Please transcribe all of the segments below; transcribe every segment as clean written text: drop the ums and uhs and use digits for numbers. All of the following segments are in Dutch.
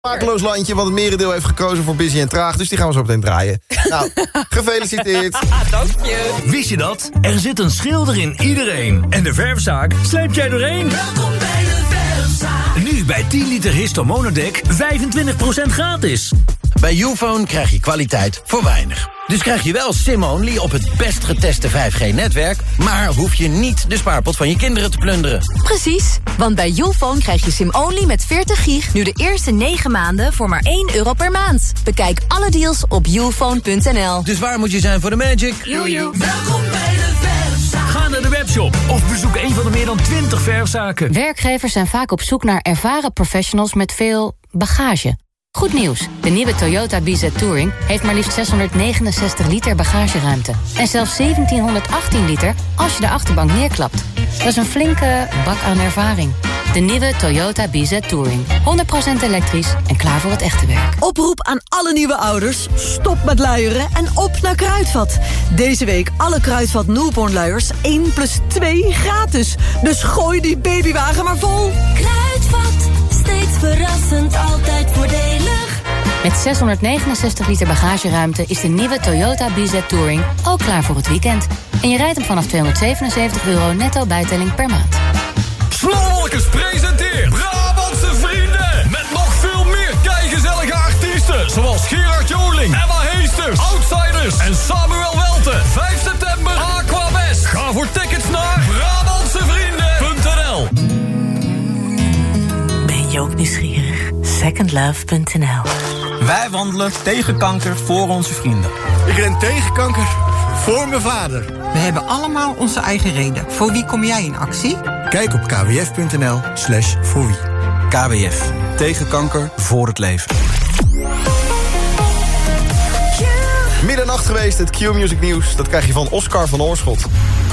Makeloos landje, want het merendeel heeft gekozen voor busy en traag. Dus die gaan we zo meteen draaien. Nou, gefeliciteerd. Dank je. Wist je dat? Er zit een schilder in iedereen. En de verfzaak sleept jij doorheen. Welkom bij de verfzaak. Nu bij 10 liter Histo Monodek 25% gratis. Bij Youfone krijg je kwaliteit voor weinig. Dus krijg je wel SIM-only op het best geteste 5G-netwerk... maar hoef je niet de spaarpot van je kinderen te plunderen. Precies, want bij Youfone krijg je SIM-only met 40 gig... nu de eerste 9 maanden voor maar €1 per maand. Bekijk alle deals op youfone.nl. Dus waar moet je zijn voor de magic? Welkom bij de verfzaak. Ga naar de webshop of bezoek een van de meer dan 20 verfzaken. Werkgevers zijn vaak op zoek naar ervaren professionals met veel bagage. Goed nieuws, de nieuwe Toyota BZ Touring heeft maar liefst 669 liter bagageruimte. En zelfs 1718 liter als je de achterbank neerklapt. Dat is een flinke bak aan ervaring. De nieuwe Toyota BZ Touring. 100% elektrisch en klaar voor het echte werk. Oproep aan alle nieuwe ouders. Stop met luieren en op naar Kruidvat. Deze week alle Kruidvat Newborn luiers 1 plus 2 gratis. Dus gooi die babywagen maar vol. Kruidvat, steeds verrassend, altijd voordelig. Met 669 liter bagageruimte is de nieuwe Toyota BZ Touring ook klaar voor het weekend. En je rijdt hem vanaf €277 netto bijtelling per maand. Slolkes presenteert Brabantse Vrienden. Met nog veel meer keigezellige artiesten. Zoals Gerard Joling, Emma Heesters, Outsiders en Samuel Welten. 5 september, Aquabest. Ga voor tickets naar Brabantsevrienden.nl. Ben je ook nieuwsgierig? Secondlove.nl. Wij wandelen tegen kanker voor onze vrienden. Ik ren tegen kanker voor mijn vader. We hebben allemaal onze eigen reden. Voor wie kom jij in actie? Kijk op kwf.nl/voorwie. KWF. Tegen kanker voor het leven. Middernacht geweest, het Q-Music nieuws. Dat krijg je van Oscar van Oorschot.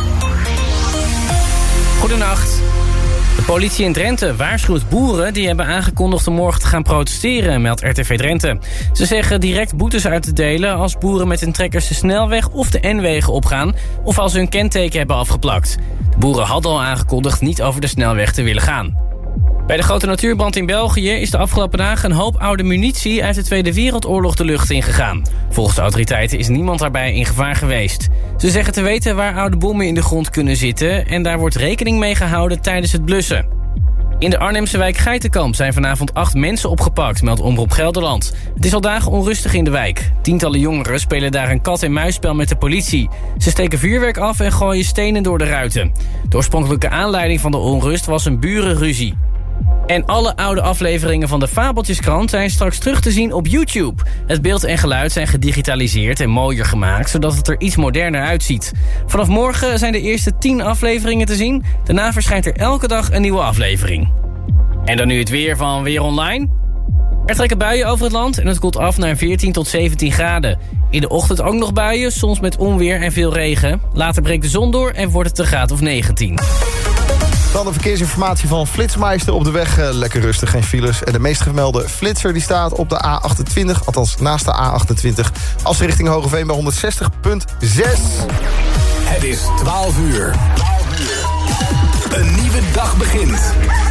Goedenacht. De politie in Drenthe waarschuwt boeren die hebben aangekondigd om morgen te gaan protesteren, meldt RTV Drenthe. Ze zeggen direct boetes uit te delen als boeren met hun trekkers de snelweg of de N-wegen opgaan of als ze hun kenteken hebben afgeplakt. De boeren hadden al aangekondigd niet over de snelweg te willen gaan. Bij de grote natuurbrand in België is de afgelopen dagen een hoop oude munitie uit de Tweede Wereldoorlog de lucht ingegaan. Volgens de autoriteiten is niemand daarbij in gevaar geweest. Ze zeggen te weten waar oude bommen in de grond kunnen zitten en daar wordt rekening mee gehouden tijdens het blussen. In de Arnhemse wijk Geitenkamp zijn vanavond 8 mensen opgepakt, meldt Omroep Gelderland. Het is al dagen onrustig in de wijk. Tientallen jongeren spelen daar een kat-en-muisspel met de politie. Ze steken vuurwerk af en gooien stenen door de ruiten. De oorspronkelijke aanleiding van de onrust was een burenruzie. En alle oude afleveringen van de Fabeltjeskrant zijn straks terug te zien op YouTube. Het beeld en geluid zijn gedigitaliseerd en mooier gemaakt, zodat het er iets moderner uitziet. Vanaf morgen zijn de eerste 10 afleveringen te zien. Daarna verschijnt er elke dag een nieuwe aflevering. En dan nu het weer van Weer Online. Er trekken buien over het land en het koelt af naar 14 tot 17 graden. In de ochtend ook nog buien, soms met onweer en veel regen. Later breekt de zon door en wordt het een graad of 19. Dan de verkeersinformatie van Flitsmeister op de weg. Lekker rustig, geen files. En de meest gemelde flitser die staat op de A28, althans naast de A28. Als richting Hogeveen bij 160.6. Het is 12 uur. Een nieuwe dag begint.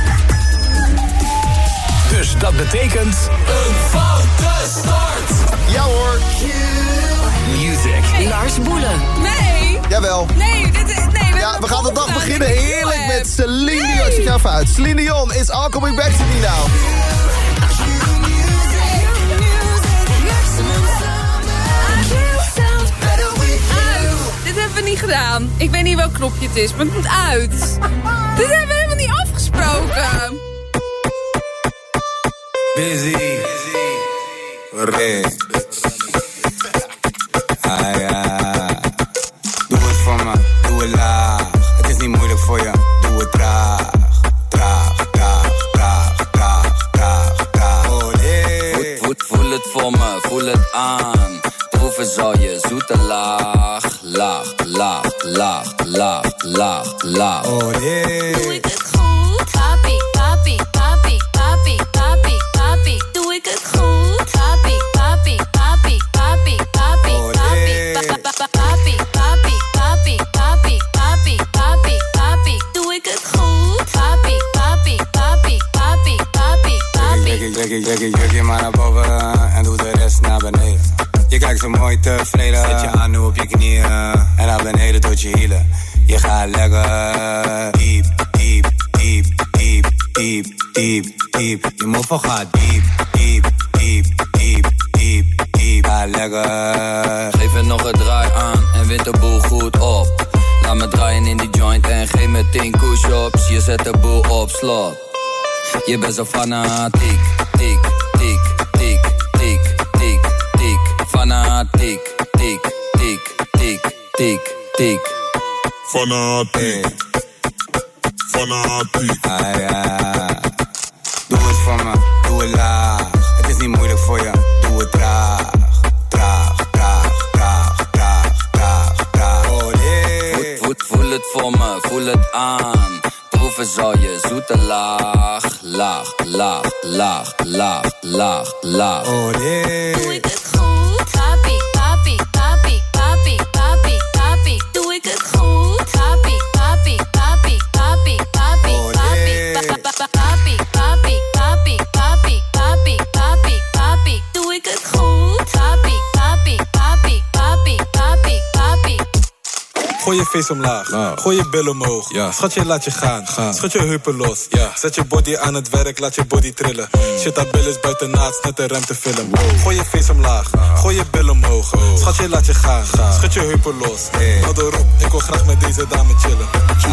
Dus dat betekent een foute start. Ja hoor. Music. Lars Boelen. Nee. Jawel. Nee, ja, we gaan de dag beginnen heerlijk met Celine Dion. Zet je even uit. Celine Dion, it's all coming back to me now. Dit hebben we niet gedaan. Ik weet niet welk knopje het is, maar het moet uit. Dit hebben we helemaal niet afgesproken. Busy. Doe het voor me, doe het laag. Het is niet moeilijk voor je, doe het traag. Oh nee. Voel het voor me, voel het aan. Proeven zal je zoete laag. Oh nee. Doe ik het goed? Papi. Doe ik het goed? Papi. Oh nee. Papi. Doe ik het goed? Papi. Trek je maar maar naar boven en doe de rest naar beneden. Je kijkt zo mooi tevreden. Zet je aan nu op je knieën en naar beneden tot je hielen. Je gaat lekker diep, diep, diep, diep, diep, diep, diep. Je moffel gaat diep, diep, diep, diep, diep, diep. Ga lekker. Geef er nog een draai aan en wint de boel goed op. Laat me draaien in die joint en geef me 10 push-ups. Je zet de boel op slot. Je bent zo fanatiek, tik, tik, tik, tik, tik, tik. Fanatiek, tik, tik, tik, tik, tik. Fanatiek, fanatiek. Ah, ja. Doe het voor me, doe het laag. Het is niet moeilijk voor je, doe het traag. Traag, traag, traag, traag, traag, traag. Oh nee. Voel het voor me, voel het aan. Proeven zal je zoete laag. Laag, laag, laag, laag, laag, laag. Oh nee. Doe ik het goed? Papi, papi, papi, papi, papi, papi. Doe ik het goed? Papi, papi, papi, papi, papi, papi, papi, papi, papi, papi, papi, papi, papi. Doe ik het goed? Papi, papi, papi, papi, papi, papi. Gooi je face omlaag, gooi je bil omhoog. Schat je, laat je gaan. Schud je heupen los. Zet je body aan het werk, laat je body trillen. Shit, dat bil is buiten naad, net een rem te filmen. Gooi je face omlaag, gooi je bil omhoog. Schat je, laat je gaan. Schud je heupen los. Hou erop, ik wil graag met deze dame chillen.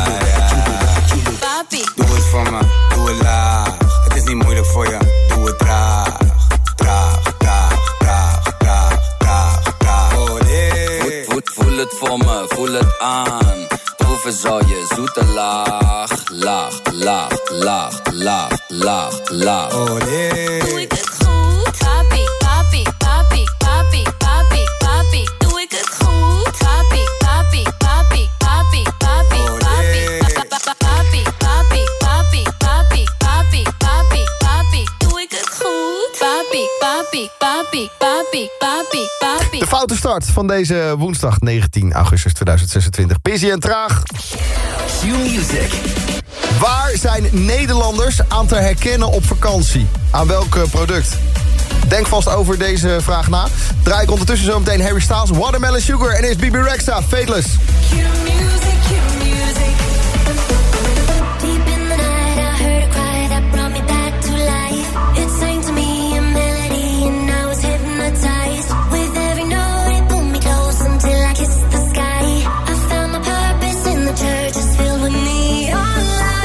Papi. Doe het voor me, doe het laag. Het is niet moeilijk voor je, doe het traag. Traag, traag, traag, traag, traag, traag. Oh nee. Voel het voor me, voel het aan. Proeven zal je zoete laag. Laag, laag, laag, laag, laag, laag. Oh nee. Doe ik het goed? Papi, papi, papi, papi, papi, papi. Doe ik het goed? Papi, papi, papi, papi, papi, papi, papi, papi, papi, papi, papi, papi, papi. Doe ik het goed? Papi, papi, papi, papi, papi, papi. De foute start van deze woensdag 19 augustus 2026. Busy en traag. Q-Music. Waar zijn Nederlanders aan te herkennen op vakantie? Aan welk product? Denk vast over deze vraag na. Draai ik ondertussen zo meteen Harry Styles, Watermelon Sugar en is Bibi Rexha, Fateless. Q-Music, Q-Music. Deep in the night I heard a cry that brought me back to life. It sang to me a melody and I was hypnotized. With every note it pulled me close until I kissed the sky. I found my purpose in the church, it's filled with neon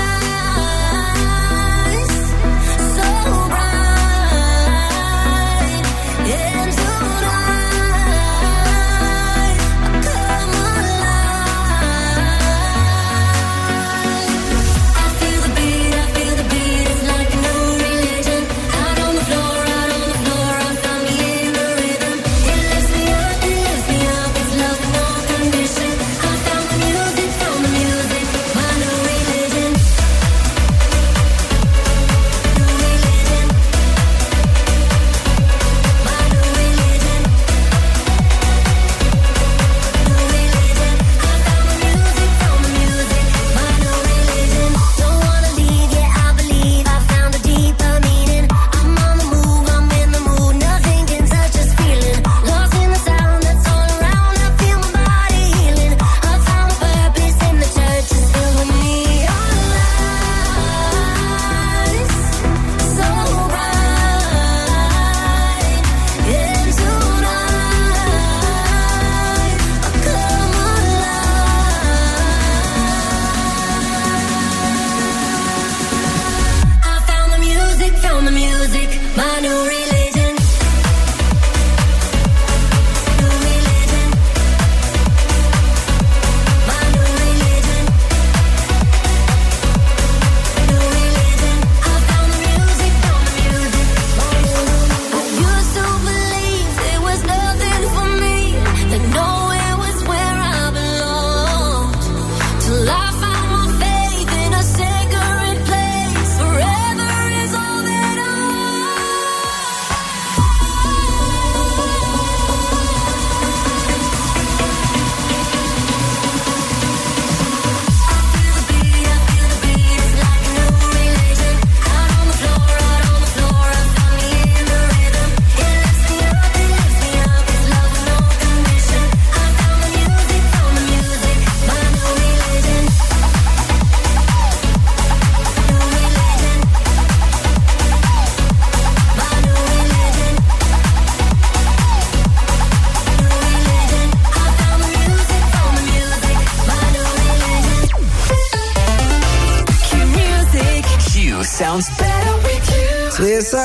lights. So bright. And tonight I come alive.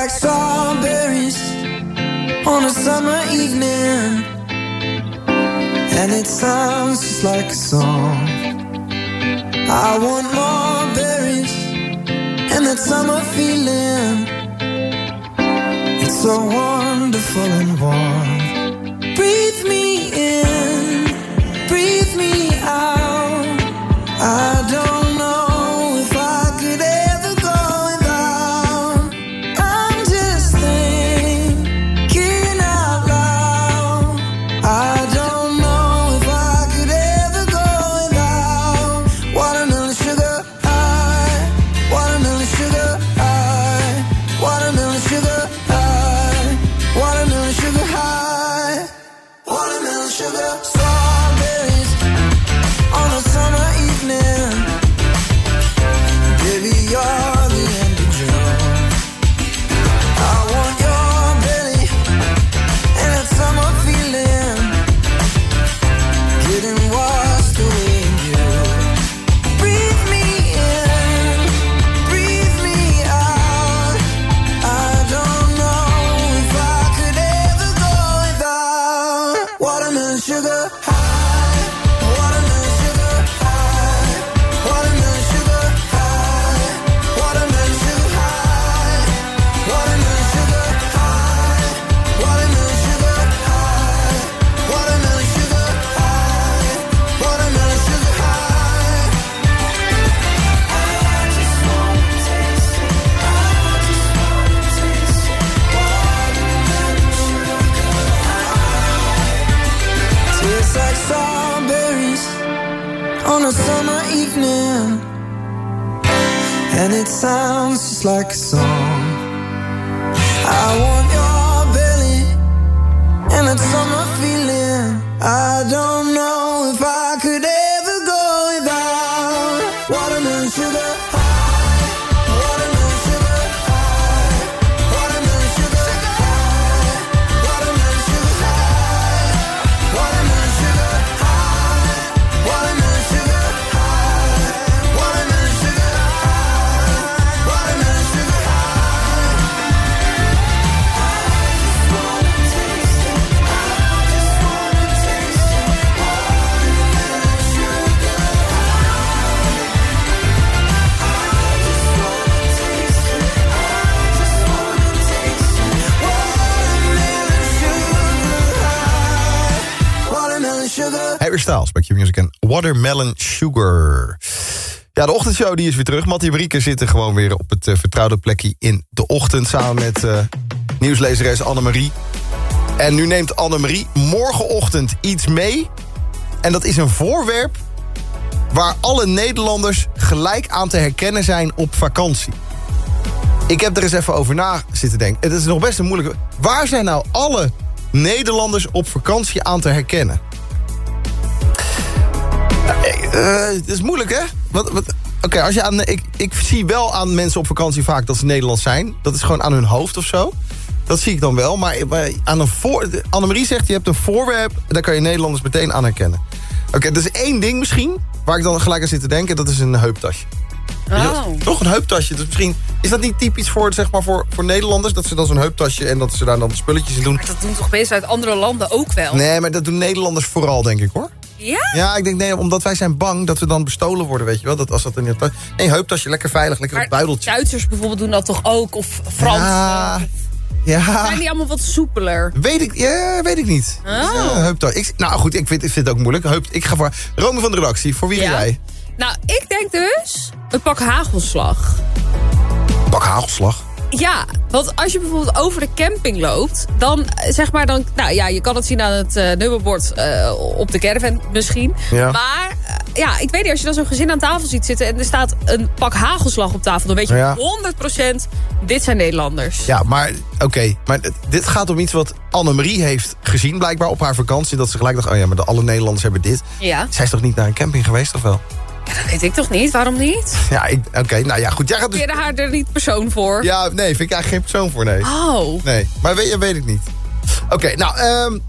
like strawberries on a summer evening, and it sounds just like a song. I want more berries and that summer feeling. It's so wonderful and warm. Breathe me in, breathe me out. I don't know if I could ever go without. I'm just thinking out loud. I don't know if I could ever go without. Watermelon sugar high, watermelon sugar high, watermelon sugar high, watermelon sugar high, watermelon sugar. Strawberries on a summer evening. Baby, you're the end of June. I want your belly and that summer feeling, getting washed away in you. Breathe me in, breathe me out. I don't know if I could ever go without. Watermelon sugar high, watermelon sugar high, watermelon sugar high, watermelon sugar high, watermelon sugar high, watermelon sugar high, watermelon sugar high, watermelon sugar high. I just wanna taste it. I just wanna taste it. Watermelon sugar high. Tastes like strawberries on a summer evening, and it sounds just like a song. I want your belly and that summer feeling. I don't know if I could ever go without. Watermelon sugar high, watermelon sugar high, watermelon sugar high, watermelon sugar high, watermelon sugar high, watermelon sugar high, watermelon sugar high, watermelon sugar high. I just wanna taste it. I just wanna taste it. Watermelon sugar high. Watermelon sugar. Harry Styles bij Q-Music en Watermelon Sugar. Ja, de ochtendshow die is weer terug. Mattie en Marieke zitten gewoon weer op het vertrouwde plekje in de ochtend... samen met nieuwslezeres Annemarie. En nu neemt Annemarie morgenochtend iets mee. En dat is een voorwerp waar alle Nederlanders gelijk aan te herkennen zijn op vakantie. Ik heb er eens even over na zitten denken. Het is nog best een moeilijke... Waar zijn nou alle Nederlanders op vakantie aan te herkennen? Het is moeilijk, hè? Oké, als je aan... Ik zie wel aan mensen op vakantie vaak dat ze Nederlands zijn. Dat is gewoon aan hun hoofd of zo. Dat zie ik dan wel. Maar aan een Annemarie zegt, je hebt een voorwerp... daar kan je Nederlanders meteen aan herkennen. Oké, dat is één ding misschien... waar ik dan gelijk aan zit te denken. Dat is een heuptasje. Oh. Toch een heuptasje. Dus misschien is dat niet typisch voor, zeg maar, voor Nederlanders... dat ze dan zo'n heuptasje en dat ze daar dan spulletjes in doen. Maar dat doen toch mensen uit andere landen ook wel? Nee, maar dat doen Nederlanders vooral, denk ik, hoor. Ja? Ja, ik denk, nee, omdat wij zijn bang dat we dan bestolen worden, weet je wel. Dat als dat een heuptasje, lekker veilig, lekker een buideltje. Duitsers bijvoorbeeld doen dat toch ook? Of Frans? Ja. Zijn die allemaal wat soepeler? Weet ik niet. Oh. Heuptasje. Nou goed, ik vind het ook moeilijk. Ik ga voor Rome van de redactie. Voor wie ga jij? Nou, ik denk dus een pak hagelslag. Pak hagelslag? Ja, want als je bijvoorbeeld over de camping loopt... dan, zeg maar, nou ja, je kan het zien aan het nummerbord op de caravan misschien. Ja. Maar, ja, ik weet niet, als je dan zo'n gezin aan tafel ziet zitten... en er staat een pak hagelslag op tafel... dan weet je 100% dit zijn Nederlanders. Ja, maar oké. Maar dit gaat om iets wat Annemarie heeft gezien... blijkbaar op haar vakantie. Dat ze gelijk dacht, oh ja, maar alle Nederlanders hebben dit. Ja. Zij is toch niet naar een camping geweest, of wel? Ja, dat weet ik toch niet? Waarom niet? Ja, oké, nou ja, goed. Jij gaat dus... Ken je haar er niet persoon voor? Ja, nee, vind ik eigenlijk geen persoon voor, nee. Oh. Nee, maar weet ik niet. Oké, nou,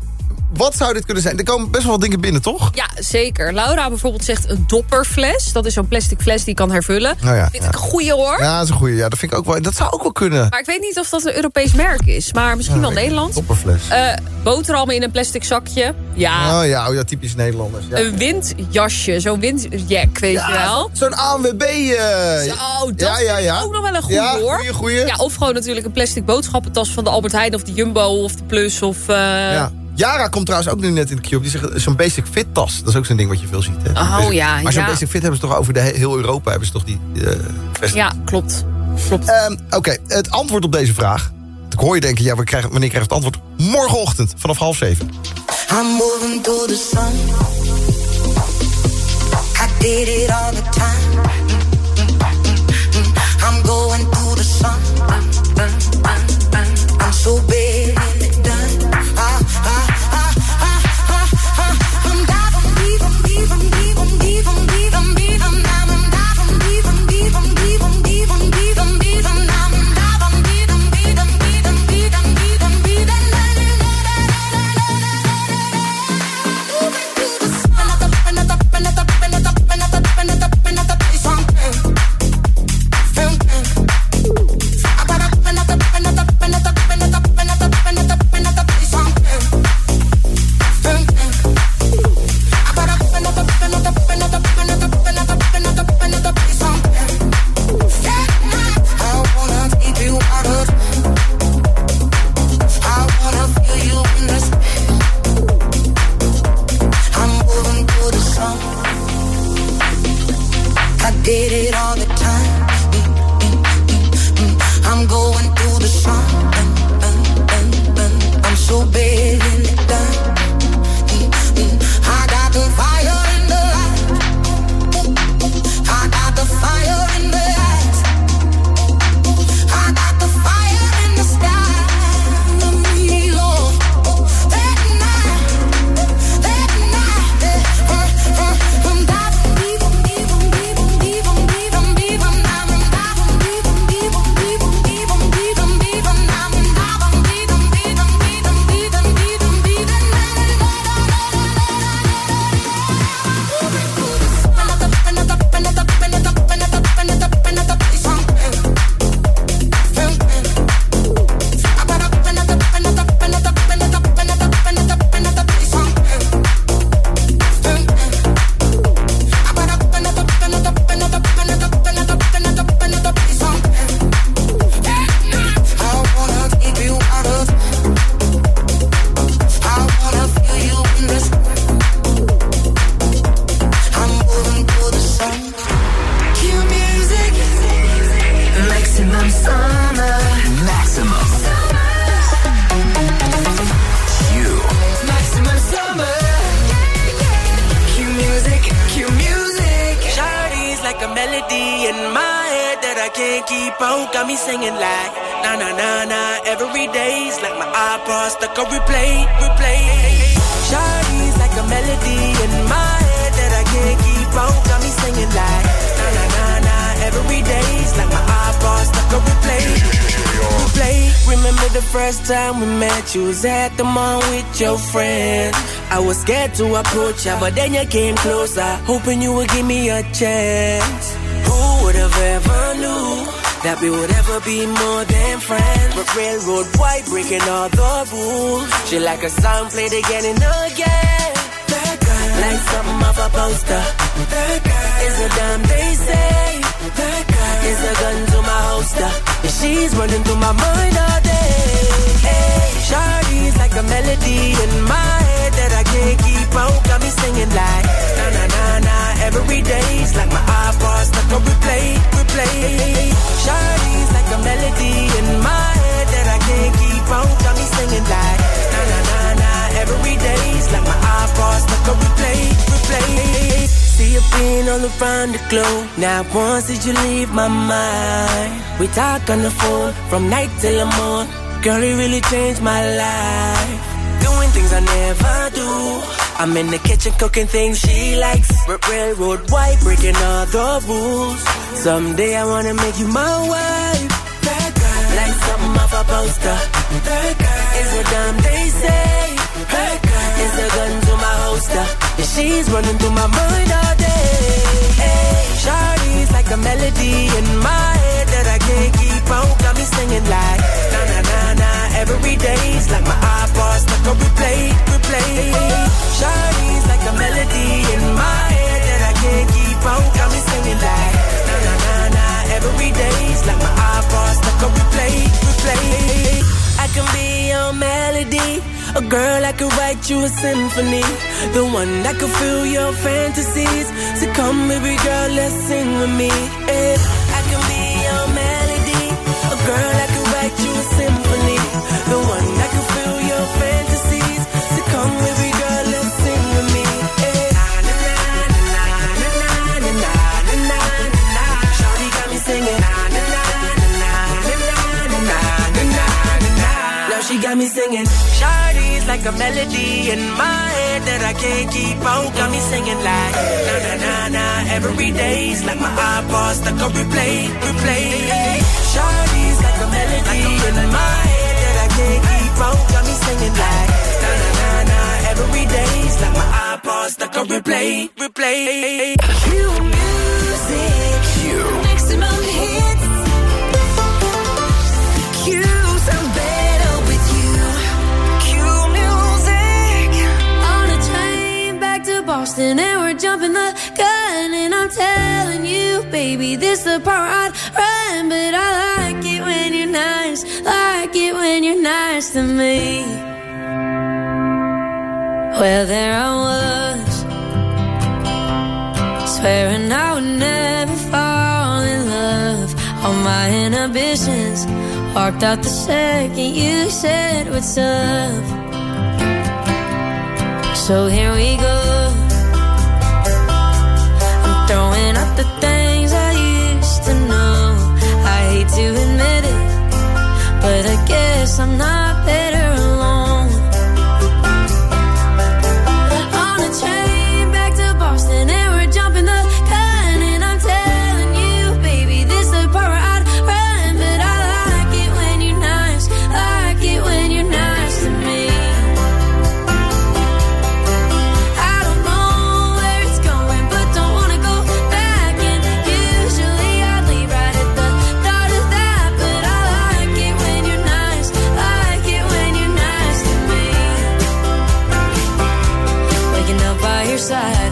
wat zou dit kunnen zijn? Er komen best wel wat dingen binnen, toch? Ja, zeker. Laura bijvoorbeeld zegt een dopperfles. Dat is zo'n plastic fles die je kan hervullen. Nou ja, vind ik een goeie, hoor. Ja, dat is een goeie. Ja, dat vind ik ook wel. Dat zou ook wel kunnen. Maar ik weet niet of dat een Europees merk is. Maar misschien wel Nederlands. Dopperfles. Boterhammen in een plastic zakje. Ja. Oh ja, typisch Nederlanders. Ja. Een windjasje. Zo'n windjack, weet je wel. Zo'n ANWB. Zo, dat is ook nog wel een goeie, hoor. Goeie. Ja, of gewoon natuurlijk een plastic boodschappentas van de Albert Heijn of de Jumbo of de Plus. Of, Ja. Yara komt trouwens ook nu net in de queue op. Die zegt zo'n basic fit tas. Dat is ook zo'n ding wat je veel ziet. Hè? Maar zo'n basic fit hebben ze toch over heel Europa. Hebben ze toch die vestiging. Ja, klopt. Oké, het antwoord op deze vraag. Ik hoor je denken, wanneer krijgen we het antwoord? Morgenochtend, vanaf 6:30. I'm moving through the sun. I did it all the time. I'm going through the sun. I'm so big and it done. Did it all the time. I'm going through the sun. I'm so big and it done. I got the fire in the light. I got the fire in the eyes. I got the fire in the sky. Lord, that night, I'm diving deep. Got me singing like na na na na every day's like my iPod stuck on replay. Shawty's like a melody in my head that I can't keep on. Got me singing like na na na na every day's like my iPod stuck on replay. Remember the first time we met? You was at the mall with your friend. I was scared to approach ya, but then you came closer, hoping you would give me a chance. Who would have ever knew that we would ever be more than friends? But railroad white, breaking all the rules. She like a song played again and again. That girl, like something off a poster. That girl is a damn they say. That girl is a gun to my holster. And she's running through my mind all day. Hey, Shawty's like a melody in my head that I can't keep on. Got me singing like na na na na every day's like my iPod stuck on replay. Shawty's like a melody in my head that I can't keep on. Got me singing like na na na na every day's like my iPod stuck on replay. See you being all around the globe. Now once did you leave my mind? We talk on the phone from night till the morning. Girl, it really changed my life. Doing things I never do. I'm in the kitchen cooking things she likes. Railroad white, breaking all the rules. Someday I wanna make you my wife. That girl, like something off a poster. That girl is a damn they say. That girl is a gun to my holster. And she's running through my mind all day. Hey, Shawty's like a melody in my head that I can't keep on. Got me singing like na na na na every day's like my iPod stuck on replay. Shawty's like a melody in my head that I can't keep on. Got me singing like na na na na every day's like my iPod stuck on replay. I can be your melody, a girl I can write you a symphony, the one that can fill your fantasies. So come, baby girl, let's sing with me. I can be your melody, a girl I can write you a symphony, the one that can fill your fantasies. So come, baby girl, let's sing with me. Shawty got me singing. She got me singing. Shawty's like a melody in my head that I can't keep on. Got me singing like na na na na every day's like my iPod stuck on replay. Shawty's like a melody in my head that I can't keep on. Got me singing like na na na na every day's like my iPod stuck on replay. Q music, maximum hits. Q sounds better with you. Q music. On a train back to Boston and we're jumping the gun, and I'm telling you, baby, this the part I'd run, but I like it when you're nice, like it when you're nice to me. Well, there I was, swearing I would never fall in love. All my inhibitions walked out the second you said what's up. So here we go. I'm throwing out the things I used to know. I hate to admit it, but I guess I'm not better alone. On a train back to Boston and we're jumping the gun, and I'm telling you, baby, this the part where I'd run, but I like it when you're nice, like it when you're nice to me. I don't know where it's going, but don't wanna go back, and usually I'd leave right at the thought of that, but I like it when you're nice, like it when you're nice to me. Waking up by your side,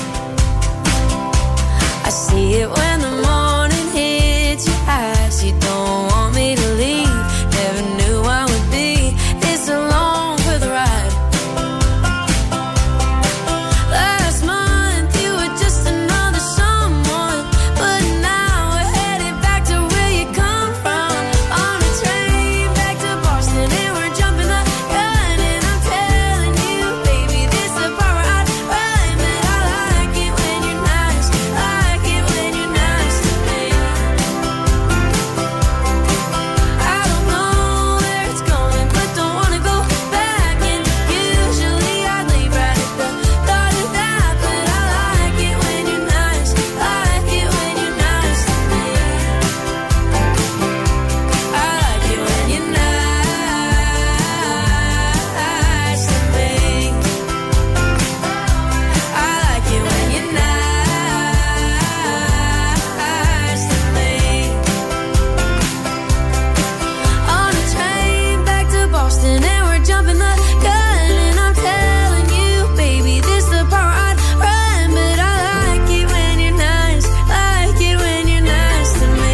I see it when the morning hits your eyes. You don't want me to leave, never knew I would be this alone for the ride. Last month you were just another someone, but now we're headed back to where you come from. On a train back to Boston and we're jumping the gun, and I'm telling you, baby, this the part where I'd run, but I like it when you're nice, like it when you're nice to me. I don't know where it's going, but don't wanna go back, and usually I'd leave right at the thought of that, but I like it when you're nice, like it when you're nice to me. I like it when you're nice to me. I like it when you're nice to me. On a train back to Boston and we're jumping the gun, and I'm telling you, baby, this the part I'd run, but I like it when you're nice, like it when you're nice to me.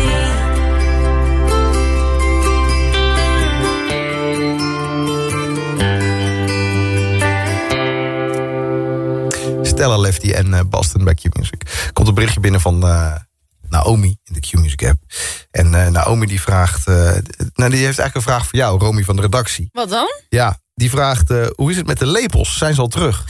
Stella Lefty en Boston bij Q-Music. Komt een berichtje binnen van Naomi in de Q-Music app. En Naomi die vraagt... die heeft eigenlijk een vraag voor jou, Romy van de redactie. Wat dan? Ja, die vraagt... hoe is het met de lepels? Zijn ze al terug?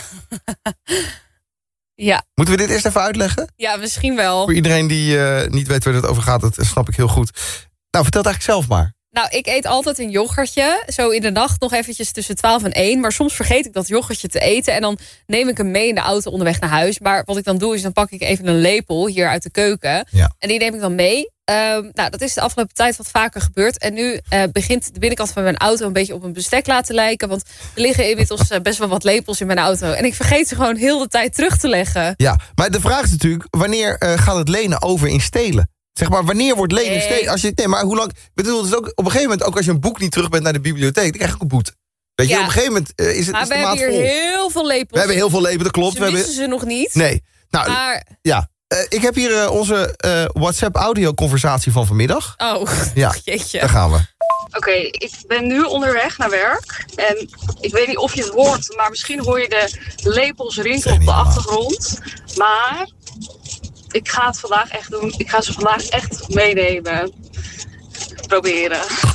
Ja. Moeten we dit eerst even uitleggen? Ja, misschien wel. Voor iedereen die niet weet waar het over gaat, dat snap ik heel goed. Nou, vertel het eigenlijk zelf maar. Nou, ik eet altijd een yoghurtje. Zo in de nacht nog eventjes tussen 12 en 1. Maar soms vergeet ik dat yoghurtje te eten. En dan neem ik hem mee in de auto onderweg naar huis. Maar wat ik dan doe is, dan pak ik even een lepel hier uit de keuken. Ja. En die neem ik dan mee. dat is de afgelopen tijd wat vaker gebeurd. En nu begint de binnenkant van mijn auto een beetje op een bestek laten lijken. Want er liggen inmiddels best wel wat lepels in mijn auto. En ik vergeet ze gewoon heel de tijd terug te leggen. Ja, maar de vraag is natuurlijk, wanneer gaat het lenen over in stelen? Zeg maar, wanneer wordt lenen stelen? Maar hoe lang? Ik bedoel, dus ook op een gegeven moment, ook als je een boek niet terug bent naar de bibliotheek, dan krijg je ook een boete. Weet je, op een gegeven moment is het. Maar we hebben hier heel veel lepels. We hebben heel veel lepels, dat klopt. Ze wisten ze nog niet. Nee. Nou, maar... ja. Ik heb hier onze WhatsApp-audio-conversatie van vanmiddag. Oh, ja, jeetje. Daar gaan we. Oké, ik ben nu onderweg naar werk. En ik weet niet of je het hoort, maar misschien hoor je de lepels rinkelen op de achtergrond. Maar ik ga het vandaag echt doen. Ik ga ze vandaag echt meenemen. Proberen.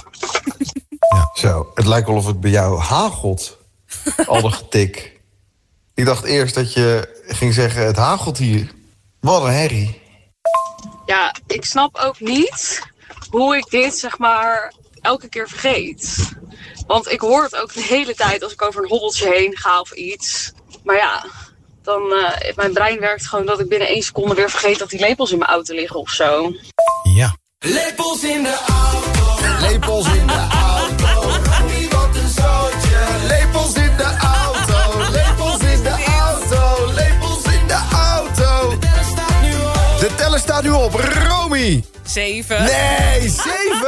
Ja, zo, het lijkt wel of het bij jou hagelt. Al dat getik. Ik dacht eerst dat je ging zeggen, het hagelt hier. Wat een herrie. Ja, ik snap ook niet hoe ik dit, zeg maar, elke keer vergeet. Want ik hoor het ook de hele tijd als ik over een hobbeltje heen ga of iets. Maar ja, dan mijn brein werkt gewoon dat ik binnen 1 seconde weer vergeet dat die lepels in mijn auto liggen of zo. Ja. Lepels in de auto. Lepels in de auto. Romy, wat een zootje. Lepels in de auto. Lepels in de auto. Lepels in de auto. De teller staat nu op. Romy. 7. Nee, 7?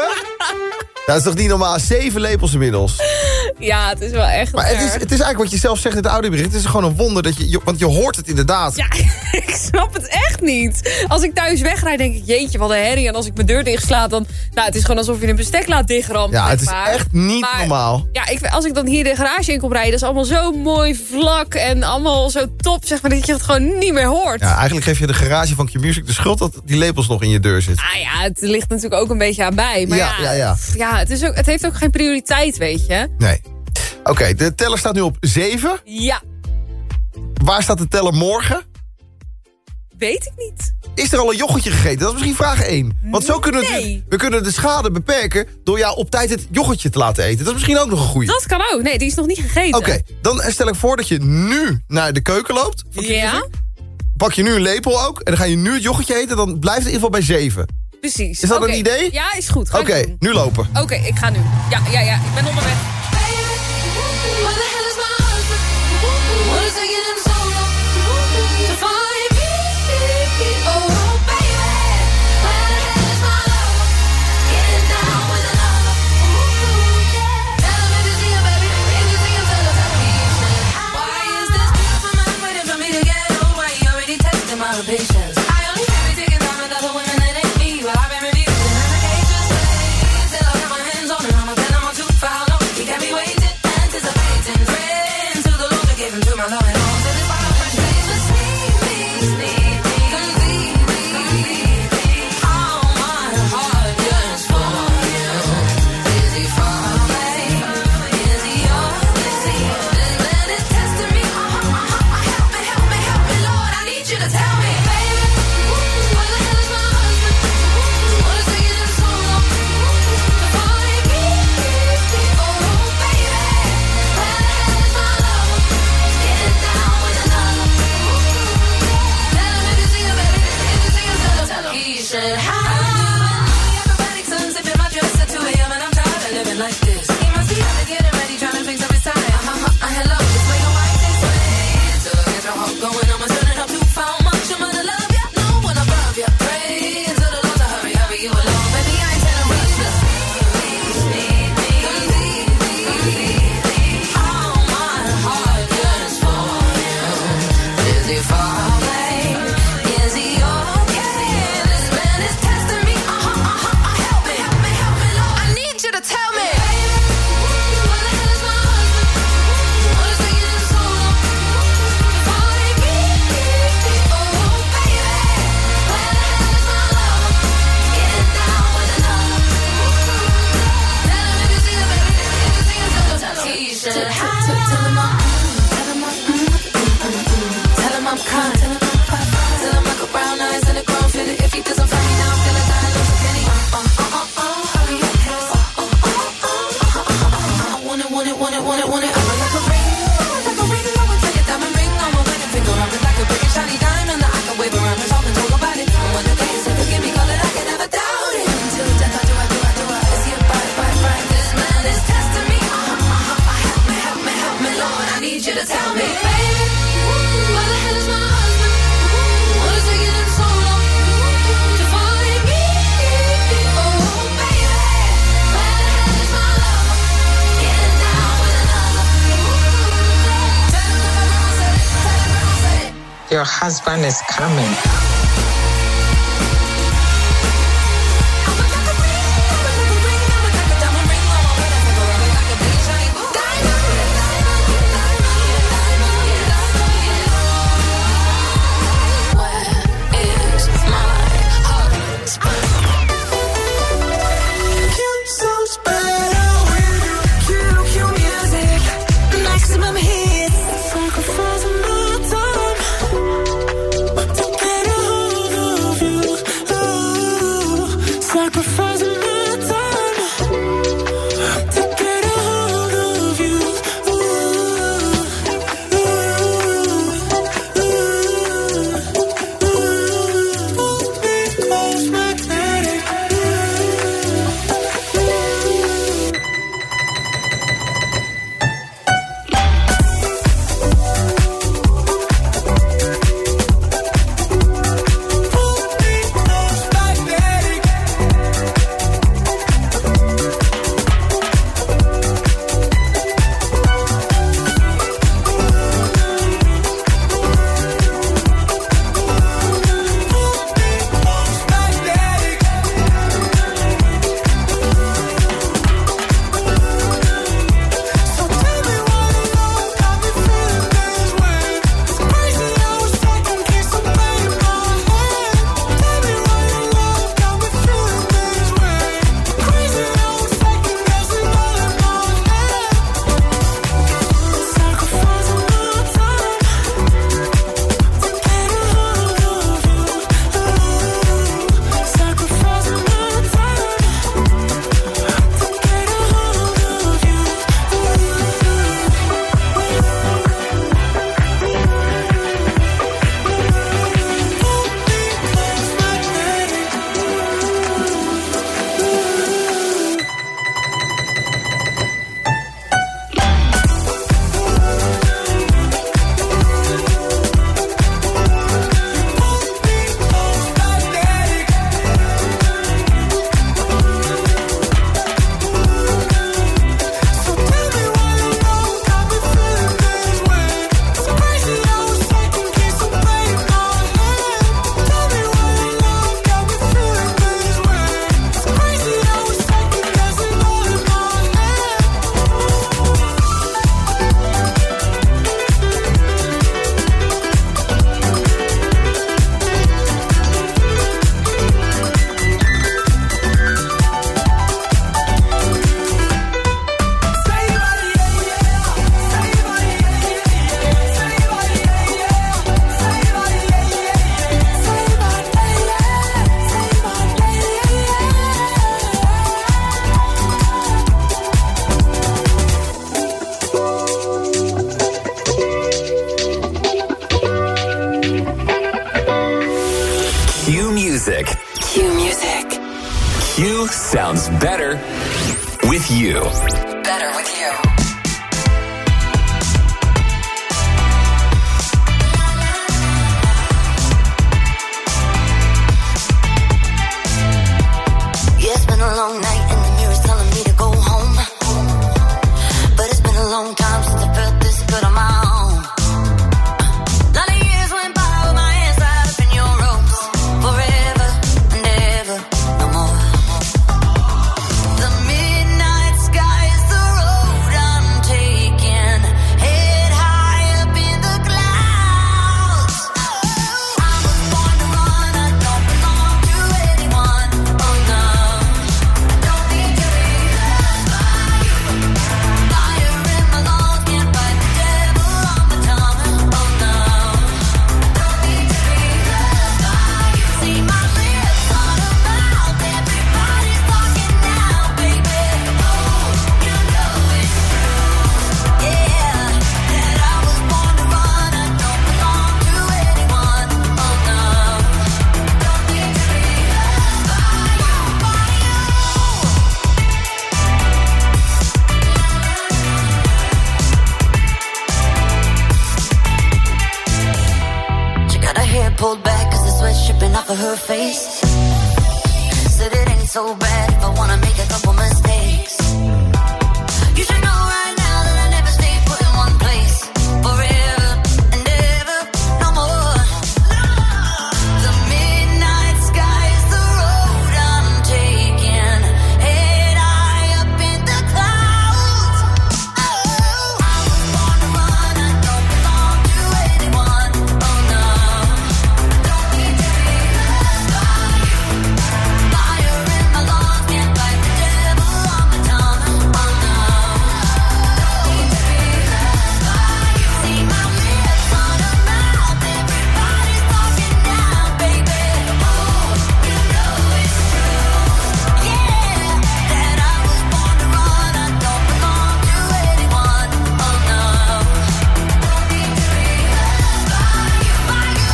Dat is toch niet normaal? 7 lepels inmiddels. Ja, het is wel echt. Maar het is eigenlijk wat je zelf zegt in het audiobericht. Het is gewoon een wonder dat want je hoort het inderdaad. Ja, ik snap het echt niet. Als ik thuis wegrijd, denk ik, jeetje, wat een herrie. En als ik mijn deur dichtsla, dan... Nou, het is gewoon alsof je een bestek laat dichtrammen. Ja, het is echt niet normaal. Ja, als ik dan hier de garage in kom rijden, dat is allemaal zo mooi vlak en allemaal zo top, zeg maar, dat je het gewoon niet meer hoort. Ja, eigenlijk geef je de garage van Q-Music de schuld dat die lepels nog in je deur zitten. Ah ja, het ligt natuurlijk ook een beetje aan bij. Maar ja, het heeft ook geen prioriteit, weet je. Nee. Oké, de teller staat nu op 7. Ja. Waar staat de teller morgen? Weet ik niet. Is er al een yoghurtje gegeten? Dat is misschien vraag 1. Want zo kunnen we kunnen de schade beperken door jou op tijd het yoghurtje te laten eten. Dat is misschien ook nog een goeie. Dat kan ook. Nee, die is nog niet gegeten. Oké, dan stel ik voor dat je nu naar de keuken loopt. Ja. Pak je nu een lepel ook en dan ga je nu het yoghurtje eten. Dan blijft het in ieder geval bij 7. Precies. Is dat een idee? Ja, is goed. Oké, nu lopen. Oké, ik ga nu. Ja, ik ben onderweg. Shiny diamond, I can wave around and talk and talk about it. When the days forgive me, call it, I can never doubt it. to tell me, baby, where the hell is my husband? What is taking him so long to find me? Oh, baby, where the hell is my lover? Getting down with another. Tell him Your husband is coming. Maximum hits, sacrificing my time to get a hold of you. Ooh, sacrificing my time to get a hold of you. Ooh, pull me close, magnetic. Q sounds better with you. Better with you. Yeah, it's been a long night and the mirror's telling me to go home. But it's been a long time since I felt this good on my own. Lot of years went by with my hands tied up in your ropes. Forever and ever, no more. The midnight sky is pulled back cause the sweat's dripping off of her face. Said it ain't so bad if I wanna make a couple mistakes. You should know right now that I never stay put in one place forever and ever, no more. The midnight sky is the road I'm taking. Head high up in the clouds. Oh, I was born to run, I don't belong to anyone. Oh no, don't need to be loved by you. Fire in my lungs, can't fight the devil on my tongue. Oh no, don't need to be loved by you. See my lips on a mouth, everybody's talking now, baby. Oh, you know it's true, yeah, that I was born to run. I don't belong to anyone. Oh no, don't need to be loved by you.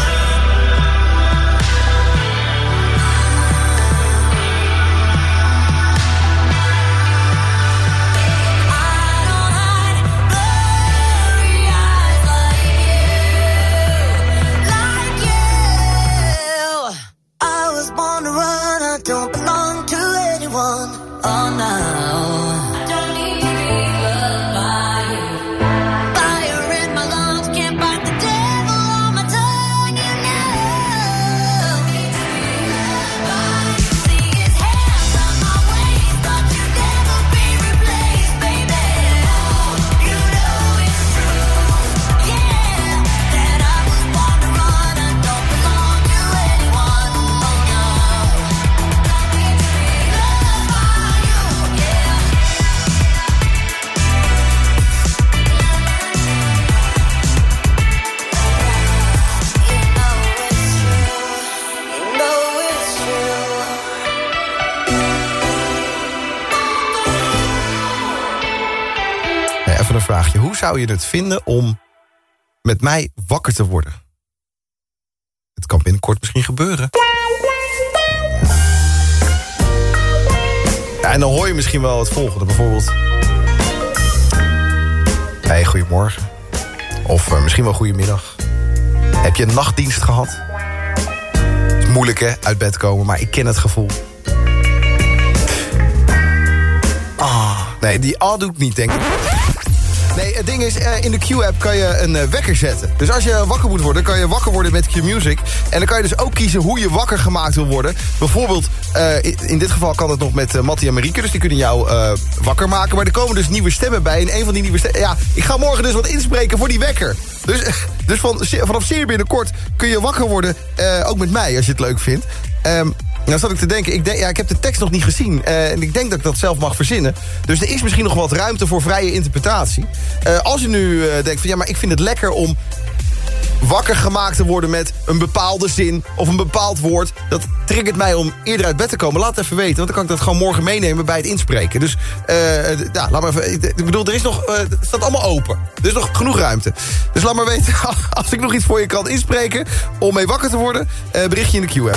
I was born to run, I don't belong to anyone. Oh no, don't need to be loved by you. Fire in my lungs, can't fight the devil on my tongue. You know, need to be loved by you. See his hands on my waist, thought you'd never be replaced, baby. Oh, you know it's true, yeah, that I was born to run. I don't belong to anyone. Oh no, don't need to be loved by you, yeah. You know it's true. Nee, even een vraagje. Hoe zou je het vinden om met mij wakker te worden? Het kan binnenkort misschien gebeuren. Ja, en dan hoor je misschien wel het volgende. Bijvoorbeeld: hey, goedemorgen. Of misschien wel goedemiddag. Heb je een nachtdienst gehad? Het is moeilijk, hè, uit bed komen, maar ik ken het gevoel. Nee, die doe ik niet, denk ik. Nee, het ding is, in de Q-app kan je een wekker zetten. Dus als je wakker moet worden, kan je wakker worden met Q-Music. En dan kan je dus ook kiezen hoe je wakker gemaakt wil worden. Bijvoorbeeld, in dit geval kan het nog met Mattie en Marieke. Dus die kunnen jou wakker maken. Maar er komen dus nieuwe stemmen bij. En een van die nieuwe stemmen... Ja, ik ga morgen dus wat inspreken voor die wekker. Dus vanaf zeer binnenkort kun je wakker worden. Ook met mij, als je het leuk vindt. Nou zat ik te denken, ik heb de tekst nog niet gezien. En ik denk dat ik dat zelf mag verzinnen. Dus er is misschien nog wat ruimte voor vrije interpretatie. Als je nu denkt van ja, maar ik vind het lekker om wakker gemaakt te worden met een bepaalde zin of een bepaald woord. Dat triggert mij om eerder uit bed te komen. Laat het even weten, want dan kan ik dat gewoon morgen meenemen bij het inspreken. Dus ja, laat maar even. Ik bedoel, er is nog, het staat allemaal open. Er is nog genoeg ruimte. Dus laat maar weten, als ik nog iets voor je kan inspreken om mee wakker te worden, bericht je in de Q-app.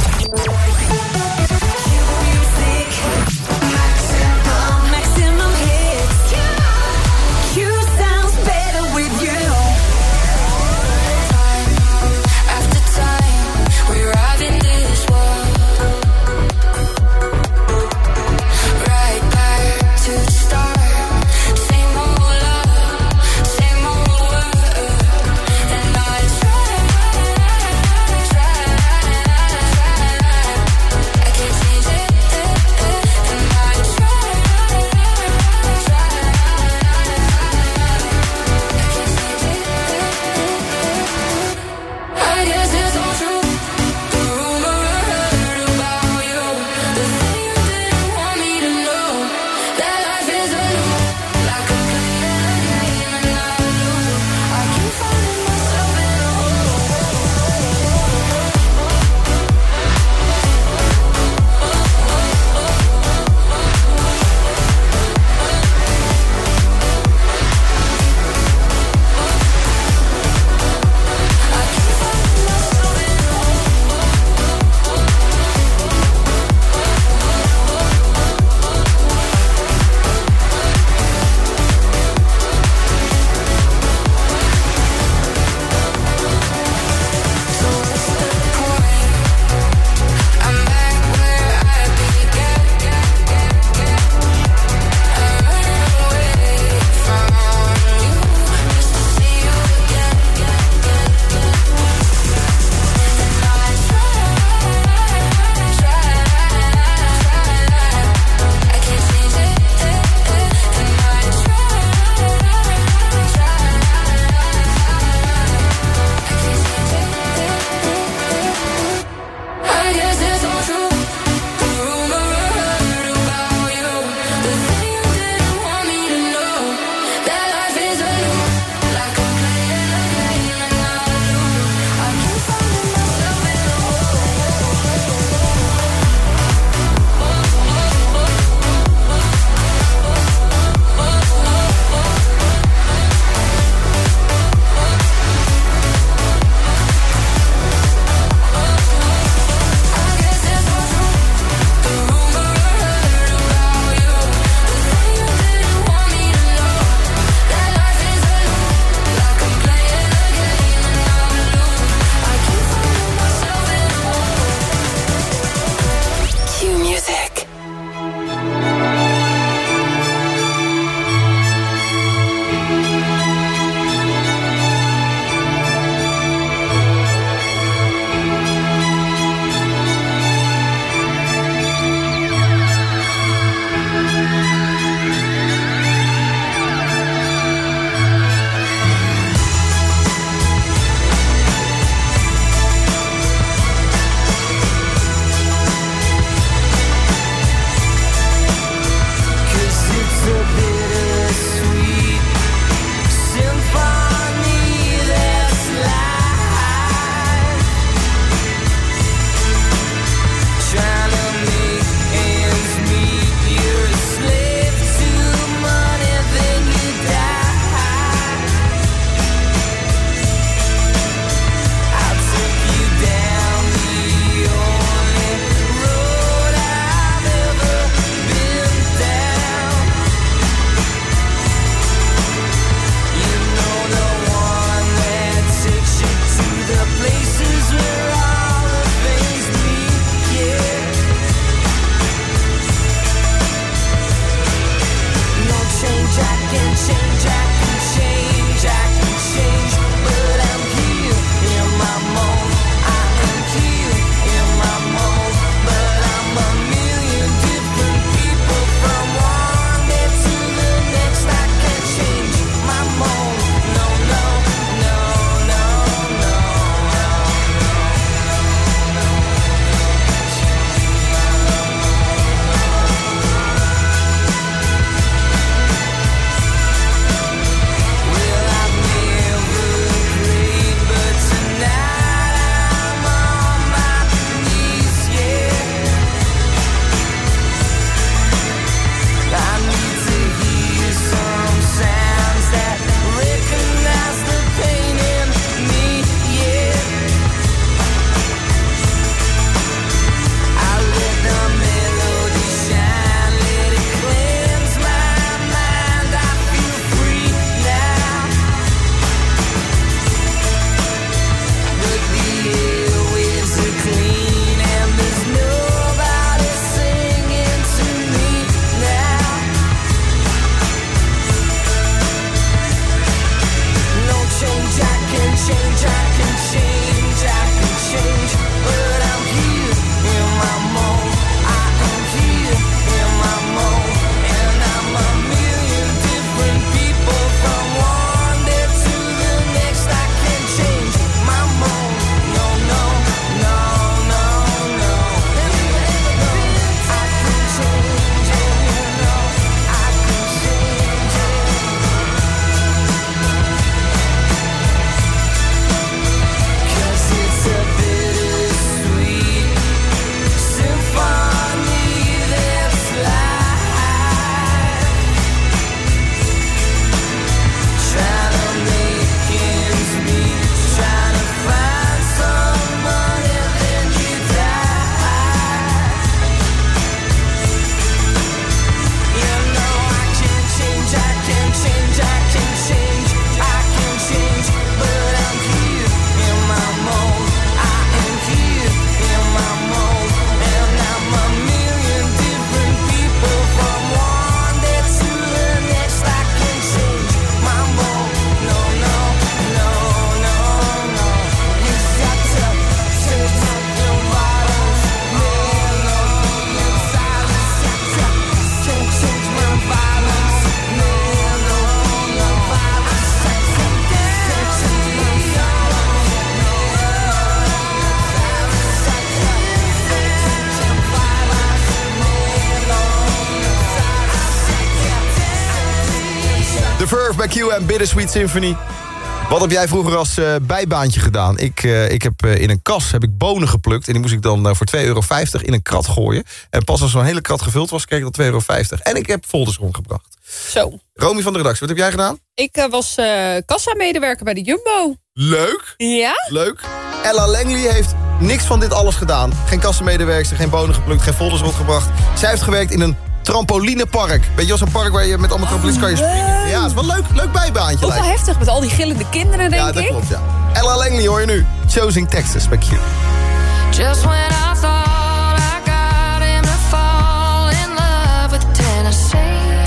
The Verve bij Q en Bittersweet Symphony. Wat heb jij vroeger als bijbaantje gedaan? Ik heb in een kas bonen geplukt. En die moest ik dan voor €2,50 in een krat gooien. En pas als zo'n hele krat gevuld was, kreeg ik dan €2,50. En ik heb folders rondgebracht. Zo. Romy van de redactie, wat heb jij gedaan? Ik was kassa-medewerker bij de Jumbo. Leuk. Ja? Leuk. Ella Langley heeft niks van dit alles gedaan. Geen kassamedewerkster, geen bonen geplukt, geen folders rondgebracht. Zij heeft gewerkt in een trampolinepark. Weet je wel, zo'n park waar je met allemaal trampolines kan je springen. Ja, het is wel leuk bijbaantje. Ook wel heftig met al die gillende kinderen, denk ik. Ja, dat klopt, ja. Ella Langley hoor je nu. Choosing Texas bij Q. Just when I thought I got him to fall in love with Tennessee,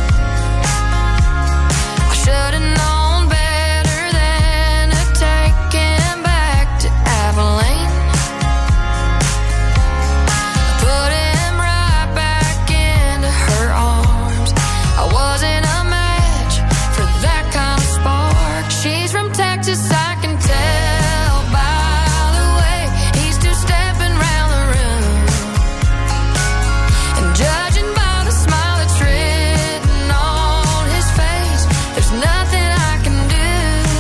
I should've known better than to take him back to Abilene. Put him right back into her arms. I wasn't a match for that kind of spark. She's from Texas, I can tell by the way he's two-stepping round the room. And judging by the smile that's written on his face, there's nothing I can do.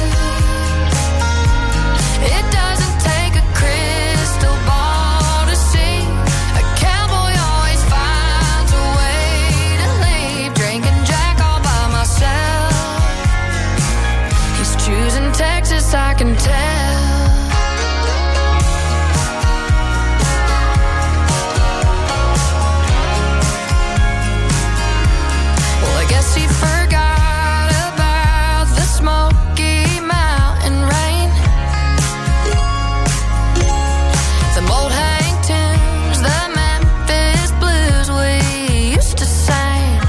It doesn't take a crystal ball to see a cowboy always finds a way to leave. Drinking Jack all by myself. He's choosing Texas, I can tell. Well, I guess he forgot about the Smoky Mountain rain, the old hang tunes, the Memphis blues we used to sing.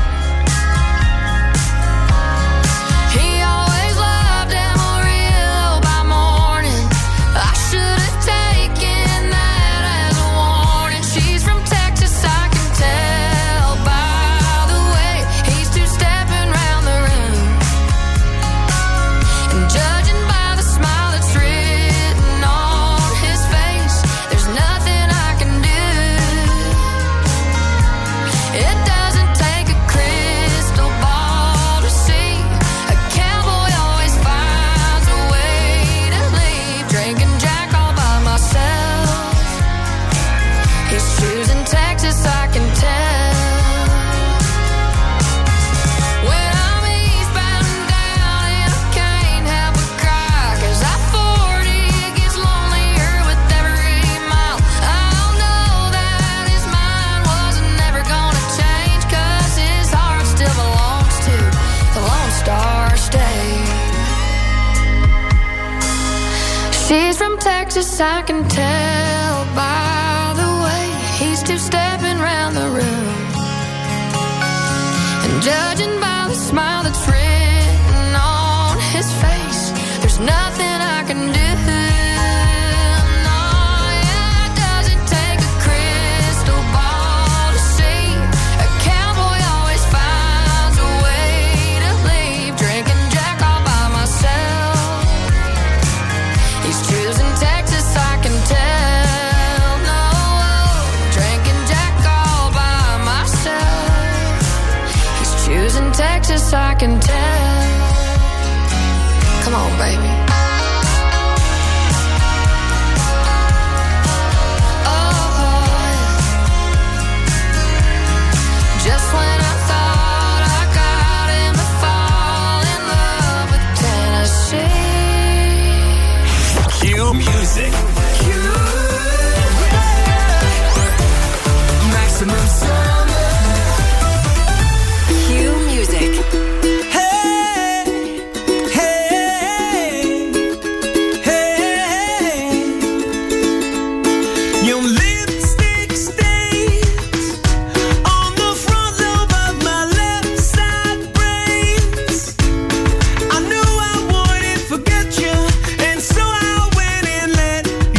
He always loved Amarillo by morning. I should have taken that as a warning. She's from Texas, I can tell by the way he's two-stepping round the room. And judging by the smile that's written on his face, there's nothing I can do. It doesn't take a crystal ball to see a cowboy always finds a way to leave. Drinking Jack all by myself. He's choosing Texas, I can tell. When I'm eastbound and down and I can't help but cry, 'cause I-40 gets lonelier with every mile. I know that his mind wasn't never gonna change, 'cause his heart still belongs to the Lone Star State. She's from Texas, I can tell by the way he's two-stepping round the room. And judging by the smile that's written on his face, there's nothing I can do. No, yeah, it doesn't take a crystal ball to see a cowboy always finds a way to leave. Drinking Jack all by myself. He's choosing Texas, I can tell. No, drinking Jack all by myself. He's choosing Texas, I can tell. Come on, baby. Oh, just when I thought I got him to fall in love with Tennessee. Q Music. Maximum summer. Q Music. Hey, hey, hey. Your lipstick stains on the front lobe of my left side brains. I knew I wouldn't forget you, and so I went and let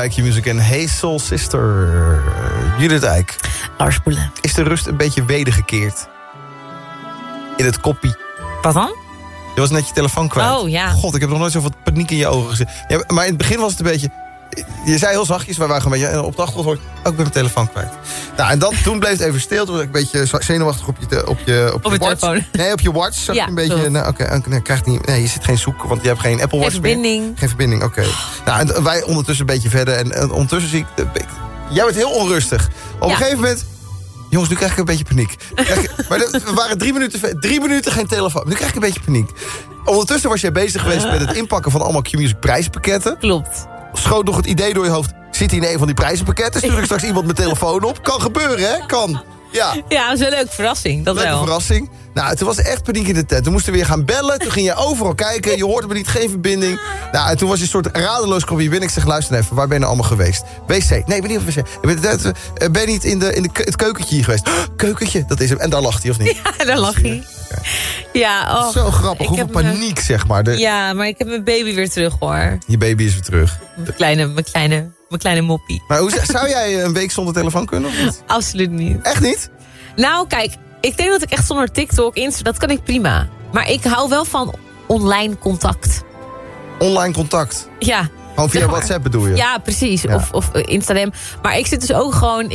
bij Q-Music en Hey Soul Sister. Judith Eyck. Lars Boelen. Is de rust een beetje wedergekeerd? In het koppie. Wat dan? Je was net je telefoon kwijt. Oh, ja. God, ik heb nog nooit zoveel paniek in je ogen gezien. Ja, maar in het begin was het een beetje... Je zei heel zachtjes, wij waren een beetje... op de achtergrond hoor ik, ik ben mijn telefoon kwijt. Nou, en toen bleef het even stil. Toen was ik een beetje zenuwachtig op je watch. Telefoon. Nee, op je watch. Zag je een beetje... Nou, krijg niet, nee, je zit geen zoek, want je hebt geen Apple Watch meer. Geen verbinding, oké. Nou, en wij ondertussen een beetje verder. En ondertussen zie ik... Jij werd heel onrustig. Op een gegeven moment... Jongens, nu krijg ik een beetje paniek. Maar we waren 3 minuten geen telefoon. Nu krijg ik een beetje paniek. Ondertussen was jij bezig geweest met het inpakken van allemaal Q-Music prijzenpakketten. Klopt. Schoot nog het idee door je hoofd. Zit hij in een van die prijzenpakketten? Stuur ik straks iemand mijn telefoon op? Kan gebeuren, hè? Kan. Ja, dat is een leuke verrassing. Dat leuke wel. verrassing. Nou, toen was er echt paniek in de tent. Toen moesten we weer gaan bellen. Toen ging je overal kijken. Je hoorde me niet, geen verbinding. Nou, en toen was je een soort radeloos kwam je binnen. Ik zeg, luister even, waar ben je nou allemaal geweest? WC. Nee, ik ben niet op wc. Ben je niet in het keukentje hier geweest? Keukentje, dat is hem. En daar lag hij, of niet? Ja, daar lag hij. Ja, zo grappig, hoeveel paniek, zeg maar. Ja, maar ik heb mijn baby weer terug, hoor. Je baby is weer terug. Mijn kleine moppie. Maar zou jij een week zonder telefoon kunnen, of niet? Absoluut niet. Echt niet? Nou, kijk, ik denk dat ik echt zonder TikTok, Insta, dat kan ik prima. Maar ik hou wel van online contact. Online contact? Ja. Gewoon via WhatsApp bedoel je? Ja, precies. Ja. Of Instagram. Maar ik zit dus ook gewoon...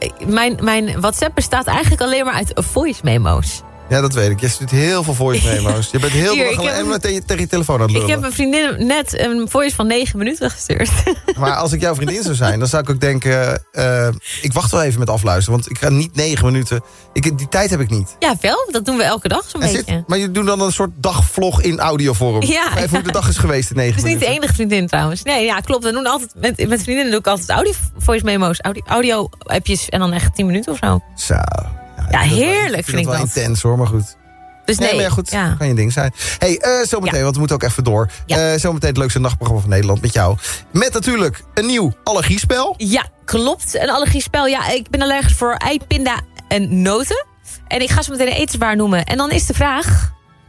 Mijn WhatsApp bestaat eigenlijk alleen maar uit voice memo's. Ja, dat weet ik. Je stuurt heel veel voice memo's. Je bent heel veel tegen je telefoon aan het lullen. Ik heb mijn vriendin net een voice van 9 minuten gestuurd. Maar als ik jouw vriendin zou zijn, dan zou ik ook denken... ik wacht wel even met afluisteren, want ik ga niet 9 minuten... Die tijd heb ik niet. Ja, wel. Dat doen we elke dag zo'n beetje. Maar je doet dan een soort dagvlog in audiovorm. Ja. Even hoe de dag is geweest in 9 minuten. Het is niet de enige vriendin trouwens. Nee, ja, klopt. We doen altijd, met vriendinnen doe ik altijd audio-voice memo's. Audio-appjes en dan echt 10 minuten of zo. Zo... Ja, heerlijk vind ik dat. Wel intens hoor, maar goed. Dus nee, maar ja, goed, kan je ding zijn. Hey, zometeen, want we moeten ook even door. Zometeen het leukste nachtprogramma van Nederland met jou. Met natuurlijk een nieuw allergiespel. Ja, klopt. Een allergiespel. Ja, ik ben allergisch voor ei, pinda en noten. En ik ga zo meteen een etenswaar noemen. En dan is de vraag...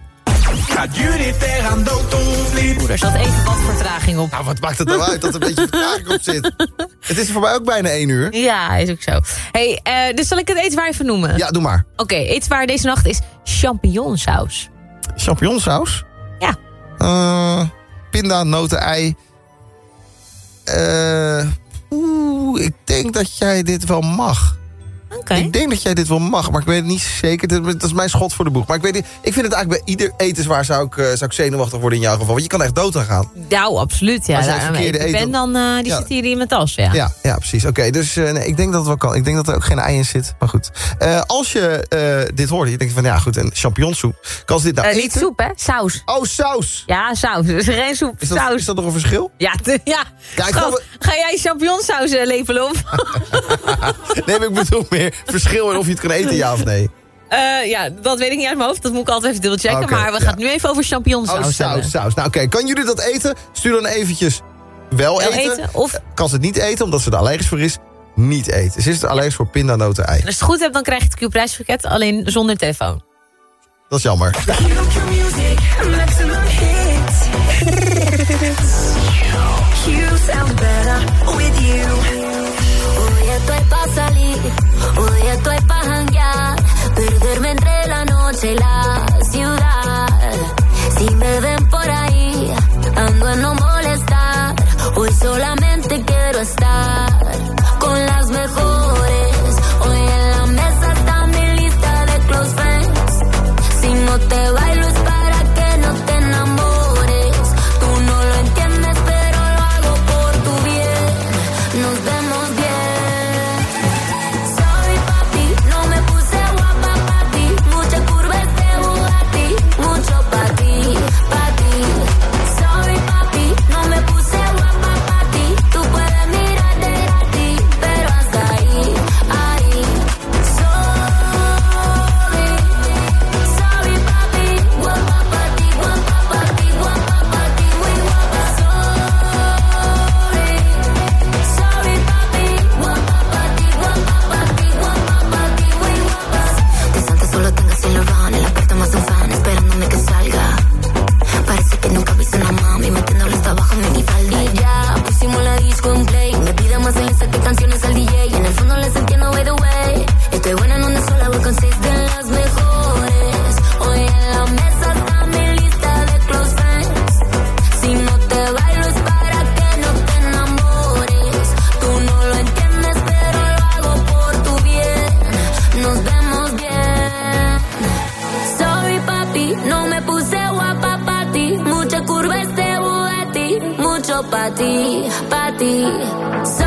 Gaat Judith er aan dood of niet? Er zat even wat vertraging op. Nou, wat maakt het nou uit dat er een beetje vertraging op zit? Het is voor mij ook bijna 1 uur. Ja, is ook zo. Hey, dus zal ik het etenswaar even noemen? Ja, doe maar. Oké, etenswaar deze nacht is champignonsaus. Champignonsaus? Ja. Pinda, noten, ei. Ik denk dat jij dit wel mag. Okay. Ik denk dat jij dit wel mag, maar ik weet het niet zeker. Dat is mijn schot voor de boeg. Maar ik weet niet, ik vind het eigenlijk bij ieder etenswaar zou ik zenuwachtig worden in jouw geval. Want je kan echt dood aan gaan. Nou, absoluut. Ja. Als jij verkeerde eten... dan zit hier in mijn tas. Ja, precies. Oké, dus nee, ik denk dat het wel kan. Ik denk dat er ook geen ei in zit. Maar goed. Als je dit hoort, je denkt van ja goed, een champignonsoep. Kan ze dit nou eten? Niet soep, hè? Saus. Oh, saus. Ja, saus. Dus geen soep, saus. Is dat nog een verschil? Ja. Schat, ga jij champignonsaus lepelen op? Nee, maar ik bedoel meer verschil in of je het kan eten, ja of nee. Ja, dat weet ik niet uit mijn hoofd. Dat moet ik altijd even dubbelchecken. Okay, maar we gaan het nu even over champignonsaus hebben. Saus. Nou oké, kan jullie dat eten? Stuur dan eventjes wel eten. Of kan ze het niet eten, omdat ze er allergisch voor is? Niet eten. Ze is er allergisch voor pinda, noten, ei. En als je het goed hebt, dan krijg je het Q-prijspakket. Alleen zonder telefoon. Dat is jammer. You sound better with you. Hoy estoy pa' salir, hoy estoy pa' janguear, perderme entre la noche y la ciudad. Si me ven por ahí, ando en no molestar. Hoy solamente quiero estar con las mejores. Hoy en la mesa está mi lista de close friends. Si no te bailo es para que no te enamores. Tú no lo entiendes, pero lo hago por tu bien. Nos vemos bien. Soy pa' ti, pa' ti.